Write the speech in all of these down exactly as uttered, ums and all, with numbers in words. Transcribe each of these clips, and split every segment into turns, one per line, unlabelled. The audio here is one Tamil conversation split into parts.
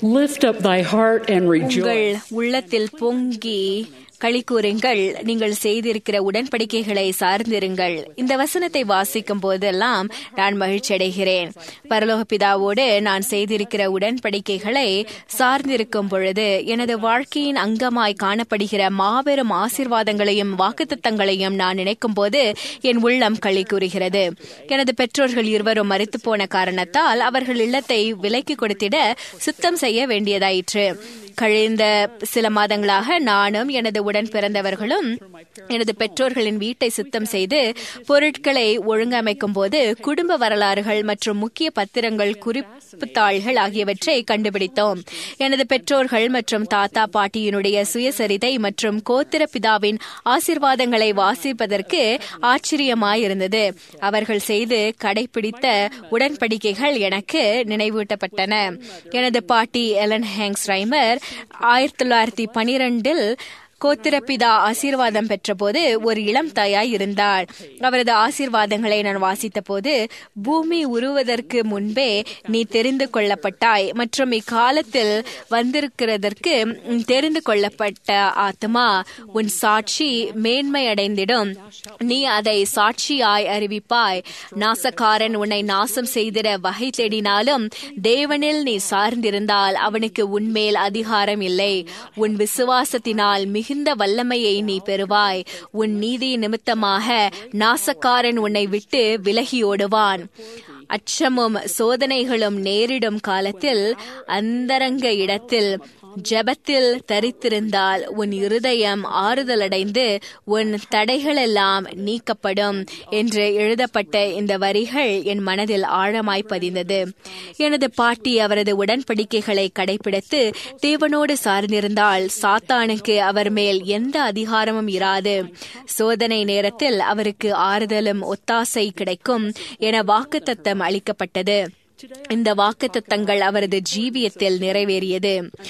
Lift up thy heart and rejoice.
உங்கள் உள்ளத்தில் பொங்கி களி கூறுங்கள், நீங்கள் செய்திருக்கிற உடன்படிக்கைகளை சார்ந்திருங்கள். இந்த வசனத்தை வாசிக்கும் போதெல்லாம் நான் மகிழ்ச்சி அடைகிறேன். பரலோக பிதாவோடு நான் செய்திருக்கிற உடன்படிக்கைகளை சார்ந்திருக்கும் பொழுது எனது வாழ்க்கையின் அங்கமாய் காணப்படுகிற மாபெரும் ஆசீர்வாதங்களையும் வாக்குத்தத்தங்களையும் நான் நினைக்கும் போது என் உள்ளம் களி கூறுகிறது. எனது பெற்றோர்கள் இருவரும் மரித்து போன காரணத்தால் அவர்கள் இல்லத்தை விலைக்கு கொடுத்திட சுத்தம் செய்ய வேண்டியதாயிற்று. கழிந்த சில மாதங்களாக நானும் எனது உடன் பிறந்தவர்களும் எனது பெற்றோர்களின் வீட்டை சுத்தம் செய்து பொருட்களை ஒழுங்கமைக்கும் போது குடும்ப வரலாறுகள் மற்றும் முக்கிய பத்திரங்கள், குறிப்பு தாள்கள் ஆகியவற்றை கண்டுபிடித்தோம். எனது பெற்றோர்கள் மற்றும் தாத்தா பாட்டியினுடைய சுயசரிதை மற்றும் கோத்திர பிதாவின் ஆசீர்வாதங்களை வாசிப்பதற்கு ஆச்சரியமாயிருந்தது. அவர்கள் செய்து கடைபிடித்த உடன்படிக்கைகள் எனக்கு நினைவூட்டப்பட்டன. எனது பாட்டி எலன் ஹேங்ஸ் ரைமர் ஆயிரத்தி தொள்ளாயிரத்தி பனிரெண்டில் கோத்திரப்பிதா ஆசீர்வாதம் பெற்ற போது ஒரு இளம் தாயாய் இருந்தார். அவரது ஆசீர்வாதங்களை நான் வாசித்த போது, பூமி உருவதற்கு முன்பே நீ தெரிந்து கொள்ளப்பட்டாய் மற்றும் இக்காலத்தில் வந்திருக்கிறதற்கு தெரிந்து கொள்ளப்பட்ட ஆத்மா உன் சாட்சி மேன்மை அடைந்திடும். நீ அதை சாட்சியாய் அறிவிப்பாய். நாசக்காரன் உன்னை நாசம் செய்திட வகை தேடினாலும் தேவனில் நீ சார்ந்திருந்தால் அவனுக்கு உன்மேல் அதிகாரம் இல்லை. உன் விசுவாசத்தினால் மிகுந்த வல்லமையை நீ பெறுவாய். உன் நீதி நிமித்தமாக நாசக்காரன் உன்னை விட்டு விலகியோடுவான். அச்சமும் சோதனைகளும் நேரிடும் காலத்தில் அந்தரங்க இடத்தில் ஜெபத்தில் தரித்திருந்தால் உன் இருதயம் ஆறுதலடைந்து உன் தடைகளெல்லாம் நீக்கப்படும் என்று எழுதப்பட்ட இந்த வரிகள் என் மனதில் ஆழமாய் பதிந்தது. எனது பாட்டி அவரது உடன்படிக்கைகளை கடைபிடித்து தேவனோடு சார்ந்திருந்தால் சாத்தானுக்கு அவர் மேல் எந்த அதிகாரமும் இராது. சோதனை நேரத்தில் அவருக்கு ஆறுதலும் ஒத்தாசை கிடைக்கும் என வாக்குத்தத்தம் அளிக்கப்பட்டது. இந்த வாக்குத்தத்தங்கள் அவரது ஜீவியத்தில் நிறைவேறியது.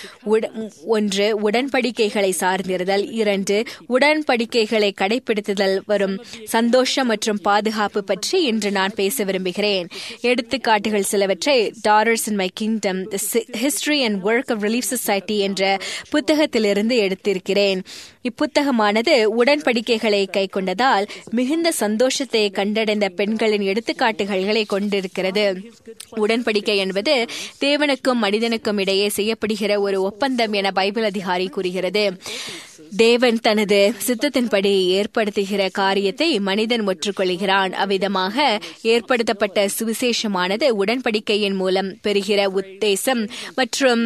ஒன்று, உடன்படிக்கைகளை சார்ந்திருந்தல். இரண்டு, உடன்படிக்கைகளை கடைபிடித்தல் வரும் சந்தோஷம் மற்றும் பாதுகாப்பு பற்றி இன்று நான் பேச விரும்புகிறேன். எடுத்துக்காட்டுகள் சிலவற்றை daughters in my kingdom, the history and work of relief society என்ற புத்தகத்திலிருந்து எடுத்திருக்கிறேன். இப்புத்தகமானது உடன்படிக்கைகளை கை கொண்டதால் மிகுந்த சந்தோஷத்தை கண்டடைந்த பெண்களின் எடுத்துக்காட்டுகளை கொண்டிருக்கிறது. உடன்படிக்கை என்பது தேவனுக்கும் மனிதனுக்கும் இடையே செய்யப்படுகிற ஒரு ஒப்பந்தம் என பைபிள் அதிகாரி கூறுகிறது. தேவன் தனது சித்தத்தின்படி ஏற்படுத்துகிற காரியத்தை மனிதன் ஒற்றுக்கொள்கிறான். அவ்விதமாக ஏற்படுத்தப்பட்ட சுவிசேஷமானது உடன்படிக்கையின் மூலம் பெறுகிற உத்தேசம் மற்றும்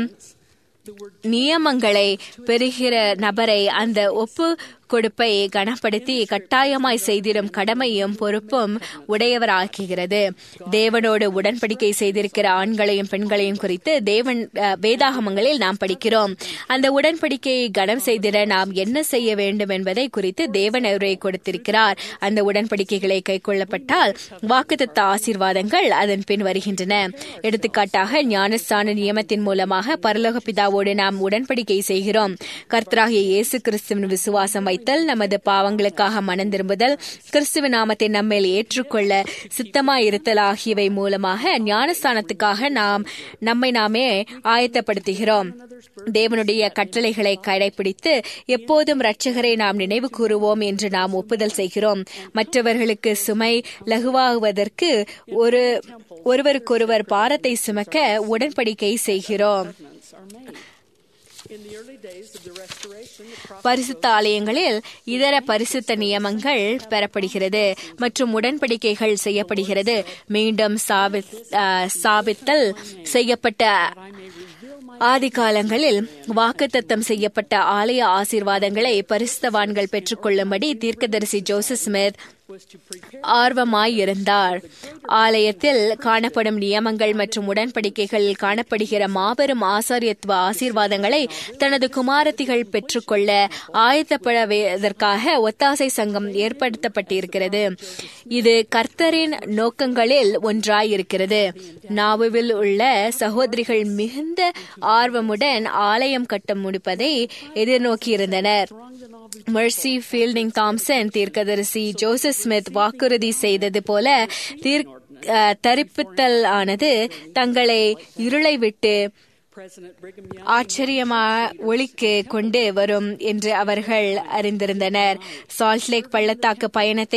நியமங்களை பெறுகிற நபரை அந்த ஒப்பு கொடுப்பை கனப்படுத்தி கட்டாயமாய் செய்திடும் கடமையும் பொறுப்பும் உடையவராக்குகிறது. தேவனோடு உடன்படிக்கை செய்திருக்கிற ஆண்களையும் பெண்களையும் குறித்து தேவன் வேதாகமங்களில் நாம் படிக்கிறோம். அந்த உடன்படிக்கையை கனம் செய்திட நாம் என்ன செய்ய வேண்டும் என்பதை குறித்து தேவன் உரை கொடுத்திருக்கிறார். அந்த உடன்படிக்கைகளை கை கொள்ளப்பட்டால் வாக்குத்தத்த ஆசீர்வாதங்கள் அதன் பின் வருகின்றன. எடுத்துக்காட்டாக ஞானஸ்தான நியமத்தின் மூலமாக பரலோக பிதாவோடு நாம் உடன்படிக்கை செய்கிறோம். கர்த்தராகிய இயேசு கிறிஸ்துவின் விசுவாசம் நமது பாவங்களுக்காக மனம் திரும்புதல், கிறிஸ்துவ நாமத்தை நம்மேல் ஏற்றுக்கொள்ள சித்தமாயிருத்தல் ஆகியவை மூலமாக ஞானஸ்தானத்துக்காக நாம் நம்மை நாமே ஆயத்தப்படுத்துகிறோம். தேவனுடைய கட்டளைகளை கடைபிடித்து எப்போதும் இரட்சகரை நாம் நினைவு கூறுவோம் என்று நாம் ஒப்புதல் செய்கிறோம். மற்றவர்களுக்கு சுமை லகுவாகுவதற்கு ஒரு ஒருவருக்கொருவர் பாரத்தை சுமக்க உடன்படிக்கை செய்கிறோம். பரிசுத்த ஆலயங்களில் இதர பரிசுத்த நியமங்கள் பெறப்படுகிறது மற்றும் உடன்படிக்கைகள் செய்யப்படுகிறது. மீண்டும் சாபித்தல் செய்யப்பட்ட ஆதி காலங்களில் வாக்குத்தத்தம் செய்யப்பட்ட ஆலய ஆசீர்வாதங்களை பரிசுத்தவான்கள் பெற்றுக்கொள்ளும்படி தீர்க்கதரிசி ஜோசப் ஸ்மித் ஆர்வமாயிருந்தார். ஆலயத்தில் காணப்படும் நியமங்கள் மற்றும் உடன்படிக்கைகளில் காணப்படுகிற மாபெரும் ஆசாரியத்துவ ஆசீர்வாதங்களை தனது குமாரத்திகள் பெற்றுக்கொள்ள ஆயத்தப்படுவதற்காக ஒத்தாசை சங்கம் ஏற்படுத்தப்பட்டிருக்கிறது. இது கர்த்தரின் நோக்கங்களில் ஒன்றாயிருக்கிறது. நாவுவில் உள்ள சகோதரிகள் மிகுந்த ஆர்வமுடன் ஆலயம் கட்ட முடிப்பதை எதிர்நோக்கியிருந்தனர். மெர்சி ஃபீல்டிங் தாம்சன் தீர்க்கதரிசி ஜோசப் ஸ்மித் வாக்குறுதி செய்தது போல தரிப்பித்தல் ஆனது தங்களை இருளை விட்டு ஆச்சரியமா ஒளிக்கு கொண்டு வரும் என்று அவர்கள் அறிந்திருந்தனர். சால்ட் லேக் பள்ளத்தாக்கு பயணத்தை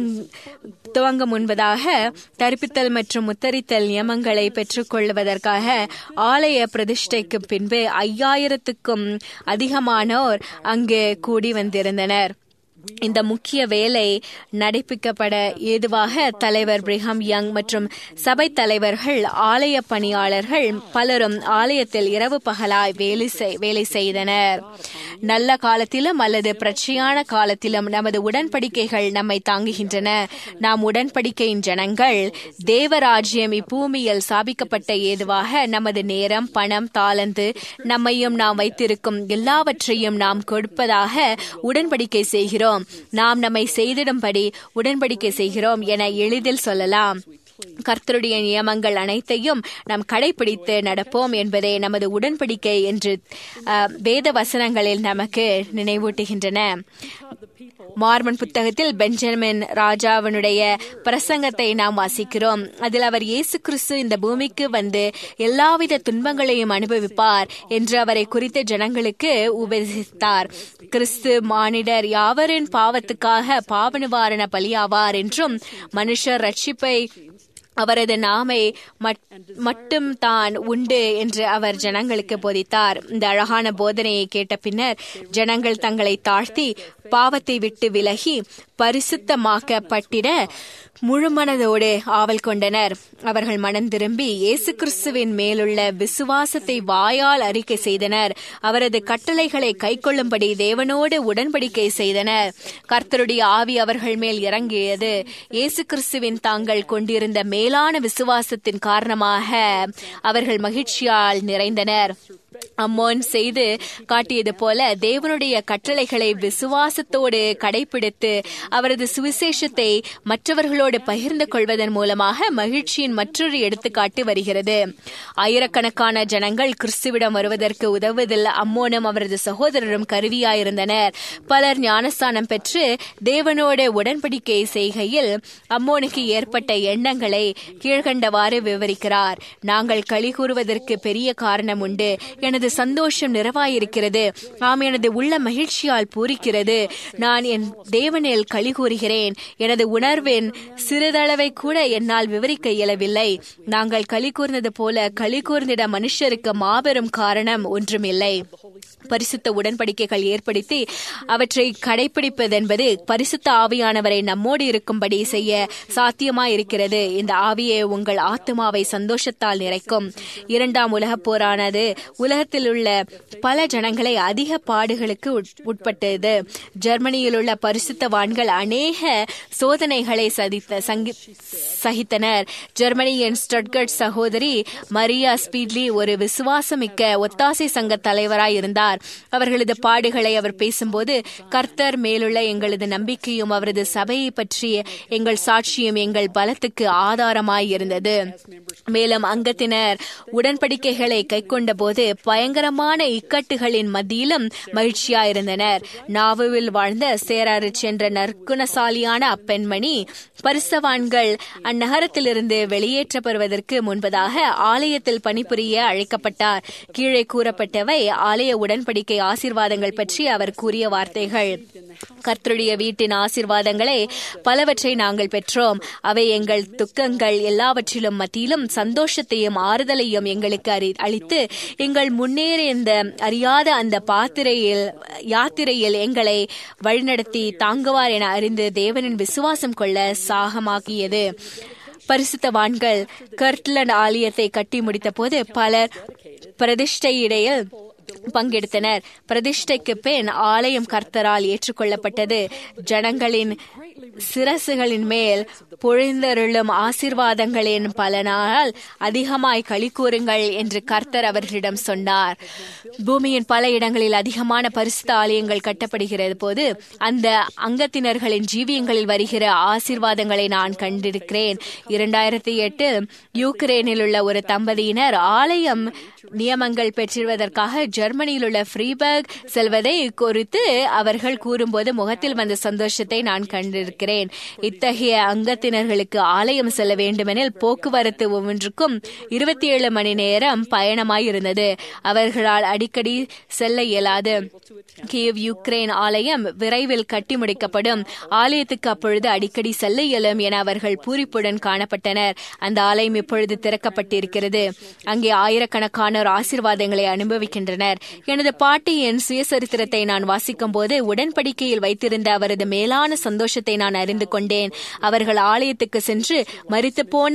துவங்க முன்பதாக தரிப்பித்தல் மற்றும் முத்தரித்தல் நியமங்களை பெற்றுக் கொள்வதற்காக ஆலய பிரதிஷ்டைக்கு பின்பு ஐயாயிரத்துக்கும் அதிகமானோர் அங்கு கூடி வந்திருந்தனர். இந்த முக்கிய வேலை நடைபிக்கப்பட ஏதுவாக தலைவர் பிரிஹாம் யங் மற்றும் சபை தலைவர்கள், ஆலய பணியாளர்கள் பலரும் ஆலயத்தில் இரவு பகலாய் வேலை வேலை செய்தனர். நல்ல காலத்திலும் அல்லது பிரச்சனையான காலத்திலும் நமது உடன்படிக்கைகள் நம்மை தாங்குகின்றன. நாம் உடன்படிக்கையின் ஜனங்கள். தேவராஜ்யம் இப்பூமியில் சாபிக்கப்பட்ட ஏதுவாக நமது நேரம், பணம், தாளந்து, நம்மையும் நாம் வைத்திருக்கும் எல்லாவற்றையும் நாம் கொடுப்பதாக உடன்படிக்கை செய்கிறோம். நாம் நம்மை செய்திடும்படி உடன்படிக்கை செய்கிறோம் என எளிதில் சொல்லலாம். கர்த்தருடைய நியமங்கள் அனைத்தையும் நாம் கடைபிடித்து நடப்போம் என்பதே நமது உடன்படிக்கை என்று வேத வசனங்களில் நமக்கு நினைவூட்டுகின்றன. மார்மன் புத்தகத்தில் பெஞ்சமின் ராஜாவினுடைய பிரசங்கத்தை நாம் வாசிக்கிறோம். அதில் அவர் இயேசு கிறிஸ்து இந்த பூமிக்கு வந்து எல்லாவித துன்பங்களையும் அனுபவிப்பார் என்று அவரை குறித்த ஜனங்களுக்கு உபதேசித்தார். கிறிஸ்து மானிடர் யாவரின் பாவத்துக்காக பாவ நிவாரண பலியாவார் என்றும் மனுஷர் ரட்சிப்பை அவரது நாமை மட்டும் தான் உண்டு என்று அவர் ஜனங்களுக்கு போதித்தார். இந்த அழகான போதனையை கேட்ட பின்னர் ஜனங்கள் தங்களை தாழ்த்தி பாவத்தை விட்டு விலகி பரிசுத்தமாக்கப்பட்டிட முழுமனதோடு ஆவல் கொண்டனர். அவர்கள் மனம் திரும்பி இயேசு கிறிஸ்துவின் மேலுள்ள விசுவாசத்தை வாயால் அறிக்கை செய்தனர். அவரது கட்டளைகளை கைக்கொள்ளும்படி தேவனோடு உடன்படிக்கை செய்தனர். கர்த்தருடைய ஆவி அவர்கள் மேல் இறங்கியது. இயேசு கிறிஸ்துவின் தாங்கள் கொண்டிருந்த மேலான விசுவாசத்தின் காரணமாக அவர்கள் மகிழ்ச்சியால் நிறைந்தனர். அம்மோன் செய்து காட்டியது போல தேவனுடைய கட்டளைகளை விசுவாசத்தோடு கடைபிடித்து அவரது சுவிசேஷத்தை மற்றவர்களோடு பகிர்ந்து கொள்வதன் மூலமாக மகிழ்ச்சியின் மற்றொரு எடுத்துக்காட்டு வருகிறது. ஆயிரக்கணக்கான ஜனங்கள் கிறிஸ்துவிடம் வருவதற்கு உதவுவதில் அம்மோனும் அவரது சகோதரரும் கருவியாயிருந்தனர். பலர் ஞானஸ்தானம் பெற்று தேவனோடு உடன்படிக்கை செய்கையில் அம்மோனுக்கு ஏற்பட்ட எண்ணங்களை கீழ்கண்டவாறு விவரிக்கிறார். நாங்கள் களி கூறுவதற்கு பெரிய காரணம் உண்டு. எனது சந்தோஷம் நிறைவாயிருக்கிறது. ஆம், எனது உள்ள மகிழ்ச்சியால் பூரிக்கிறது. நான் என் தேவனில் களி கூறுகிறேன். எனது உணர்வின் சிறிதளவை கூட என்னால் விவரிக்க இயலவில்லை. நாங்கள் களி கூர்ந்தது போல களி கூர்ந்திட மனுஷருக்கு மாபெரும் காரணம் ஒன்றுமில்லை. பரிசுத்த உடன்படிக்கைகள் ஏற்படுத்தி அவற்றை கடைபிடிப்பதென்பது பரிசுத்த ஆவியானவரை நம்மோடு இருக்கும்படி செய்ய சாத்தியமாயிருக்கிறது. இந்த ஆவியே உங்கள் ஆத்மாவை சந்தோஷத்தால் நிறைக்கும். இரண்டாம் உலகப் போரானது உலகத்தில் உள்ள பல ஜனங்களை அதிக பாடுகளுக்கு உட்பட்டது. ஜெர்மனியில் உள்ள பரிசுத்தவான்கள் அநேக சோதனைகளை சகித்தனர். ஜெர்மனியின் ஸ்டட்கர்ட் சகோதரி மரியா ஸ்பீட்லி ஒரு விசுவாசமிக்க ஒத்தாசை சங்க தலைவராய் இருந்தார். அவர்களது பாடுகளை அவர் பேசும்போது, கர்த்தர் மேலுள்ள எங்களது நம்பிக்கையும் அவரது சபையை பற்றிய எங்கள் சாட்சியும் எங்கள் பலத்துக்கு ஆதாரமாய் இருந்தது. மேலும் அங்கத்தினர் உடன்படிக்கைகளை கைக்கொண்ட போது பயங்கரமான இக்கட்டுகளின் மத்தியிலும் மகிழ்ச்சியாயிருந்தனர். நாவுவில் வாழ்ந்த சேராரிச் என்ற நற்குணசாலியான அப்பெண்மணி பரிசுத்தவான்கள் அந்நகரத்திலிருந்து வெளியேற்றப்படுவதற்கு முன்பதாக ஆலயத்தில் பணிபுரிய அழைக்கப்பட்டார். கீழே கூறப்பட்டவை ஆலய உடன்படிக்கை ஆசீர்வாதங்கள் பற்றி அவர் கூறிய வார்த்தைகள். கர்த்தருடைய வீட்டின் ஆசீர்வாதங்களை பலவற்றை நாங்கள் பெற்றோம். அவை எங்கள் துக்கங்கள் எல்லாவற்றிலும் மத்தியிலும் சந்தோஷத்தையும் ஆறுதலையும் எங்களுக்கு அளித்து எங்கள் முன்னேறி இந்த அறியாத அந்த பாத்திரையில் யாத்திரையில் எங்களை வழிநடத்தி தாங்குவார் என அறிந்து தேவனின் விசுவாசம் கொள்ள சாகமாக்கியது. பரிசுத்தவான்கள் கர்ட்லண்ட் ஆலயத்தை கட்டி முடித்த போது பலர் பிரதிஷ்டையிடையில் பங்கெடுத்தனர். பிரதிஷ்டைக்கு பின் ஆலயம் கர்த்தரால் ஏற்றுக்கொள்ளப்பட்டது. ஜனங்களின் சிரசுகளின் மேல் பொழிந்தருளும் ஆசீர்வாதங்களின் பலனால் அதிகமாய் களி கூறுங்கள் என்று கர்த்தர் அவர்களிடம் சொன்னார். பூமியின் பல இடங்களில் அதிகமான பரிசுத்த ஆலயங்கள் கட்டப்படுகிறது போது அந்த அங்கத்தினர்களின் ஜீவியங்களில் வருகிற ஆசீர்வாதங்களை நான் கண்டிருக்கிறேன். இரண்டாயிரத்தி எட்டில் யூக்ரேனில் உள்ள ஒரு தம்பதியினர் ஆலயம் நியமங்கள் பெற்றிருவதற்காக ஜெர்மனியில் உள்ள ஃப்ரீபர்க் செல்வதை குறித்து அவர்கள் கூறும்போது முகத்தில் வந்த சந்தோஷத்தை நான் கண்டிருக்கிறேன். இருக்கிறேன். இத்தகைய அங்கத்தினர்களுக்கு ஆலயம் செல்ல வேண்டுமெனில் போக்குவரத்து ஒவ்வொன்றுக்கும் இருபத்தி ஏழு மணி நேரம் பயணமாயிருந்தது. அவர்களால் அடிக்கடி செல்ல இயலாது. கீவ் யுக்ரைன் ஆலயம் விரைவில் கட்டி முடிக்கப்படும். ஆலயத்துக்கு அப்பொழுது அடிக்கடி செல்ல இயலும் என அவர்கள் பூரிப்புடன் காணப்பட்டனர். அந்த ஆலயம் இப்பொழுது திறக்கப்பட்டிருக்கிறது. அங்கே ஆயிரக்கணக்கானோர் ஆசீர்வாதங்களை அனுபவிக்கின்றனர். எனது பாட்டியின் சுயசரித்திரத்தை நான் வாசிக்கும் போது உடன்படிக்கையில் வைத்திருந்த அவரது மேலான சந்தோஷத்தை நான் அறிந்து கொண்டேன். அவர்கள் ஆலயத்துக்கு சென்று மரித்து போன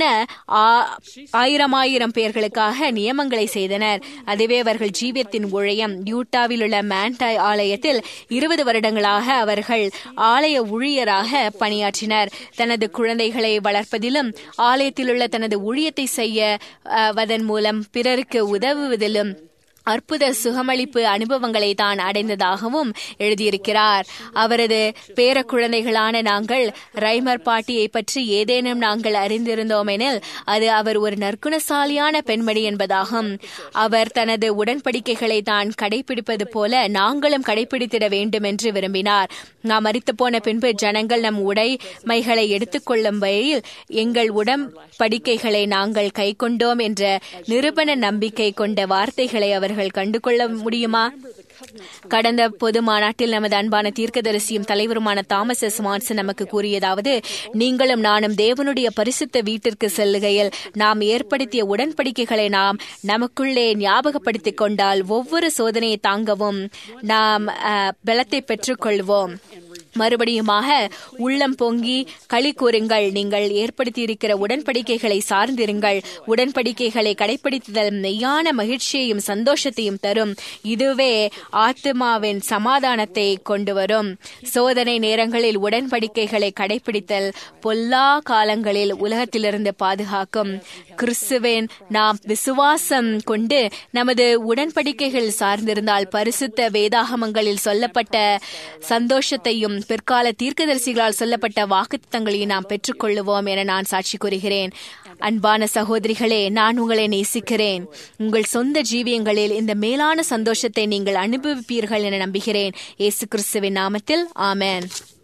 ஆயிரம் ஆயிரம் பேர்களுக்காக நியமங்களை செய்தனர். அதுவே அவர்கள் ஜீவியத்தின் ஊழியம். யூட்டாவில் உள்ள மேண்டாய் ஆலயத்தில் இருபது வருடங்களாக அவர்கள் ஆலய ஊழியராக பணியாற்றினர். தனது குழந்தைகளை வளர்ப்பதிலும் ஆலயத்தில் உள்ள தனது ஊழியத்தை செய்யவதன் மூலம் பிறருக்கு உதவுவதிலும் அற்புத சுகமளிப்பு அனுபவங்களை தான் அடைந்ததாகவும் எழுதியிருக்கிறார். அவரது பேர குழந்தைகளான நாங்கள் ரைமர் பாட்டியை பற்றி ஏதேனும் நாங்கள் அறிந்திருந்தோம் எனில் அது அவர் ஒரு நற்குணசாலியான பெண்மணி என்பதாகும். அவர் தனது உடன்படிக்கைகளை தான் கடைபிடிப்பது போல நாங்களும் கடைபிடித்திட வேண்டும் என்று விரும்பினார். நாம் மரித்து போன பின்பு ஜனங்கள் நம் உடைமைகளை எடுத்துக்கொள்ளும் வகையில் எங்கள் உடன்படிக்கைகளை நாங்கள் கை கொண்டோம் என்ற நிரூபண நம்பிக்கை கொண்ட வார்த்தைகளை அவர்கள் கண்டுகொள்ள முடியுமா? கடந்த பொது மாநாட்டில் நமது அன்பான தீர்க்கதரிசியும் தலைவருமான தாமஸ் எஸ் மான்சன் நமக்கு கூறியதாவது, நீங்களும் நானும் தேவனுடைய பரிசுத்த வீட்டிற்கு செல்லுகையில் நாம் ஏற்படுத்திய உடன்படிக்கைகளை நாம் நமக்குள்ளே ஞாபகப்படுத்திக் கொண்டால் ஒவ்வொரு சோதனையை தாங்கவும் நாம் பலத்தை பெற்றுக்கொள்வோம். மறுபடியுமாக உள்ளம் பொங்கி களி கூறுங்கள். நீங்கள் ஏற்படுத்தியிருக்கிற உடன்படிக்கைகளை சார்ந்திருங்கள். உடன்படிக்கைகளை கடைபிடித்தல் மெய்யான மகிழ்ச்சியையும் சந்தோஷத்தையும் தரும். இதுவே ஆத்மாவின் சமாதானத்தை கொண்டு வரும். சோதனை நேரங்களில் உடன்படிக்கைகளை கடைபிடித்தல் பொல்லா காலங்களில் உலகத்திலிருந்து பாதுகாக்கும். கிறிஸ்துவின் நாம் விசுவாசம் கொண்டு நமது உடன்படிக்கைகள் சார்ந்திருந்தால் பரிசுத்த வேதாகமங்களில் சொல்லப்பட்ட சந்தோஷத்தையும் பிற்கால தீர்க்கதரிசிகளால் சொல்லப்பட்ட வாக்குத்தத்தங்களையும் நாம் பெற்றுக்கொள்ளுவோம் என நான் சாட்சி கூறுகிறேன். அன்பான சகோதரிகளே, நான் உங்களை நேசிக்கிறேன். உங்கள் சொந்த ஜீவியங்களில் இந்த மேலான சந்தோஷத்தை நீங்கள் அனுபவிப்பீர்கள் என நம்புகிறேன். இயேசு கிறிஸ்துவின் நாமத்தில் ஆமென்.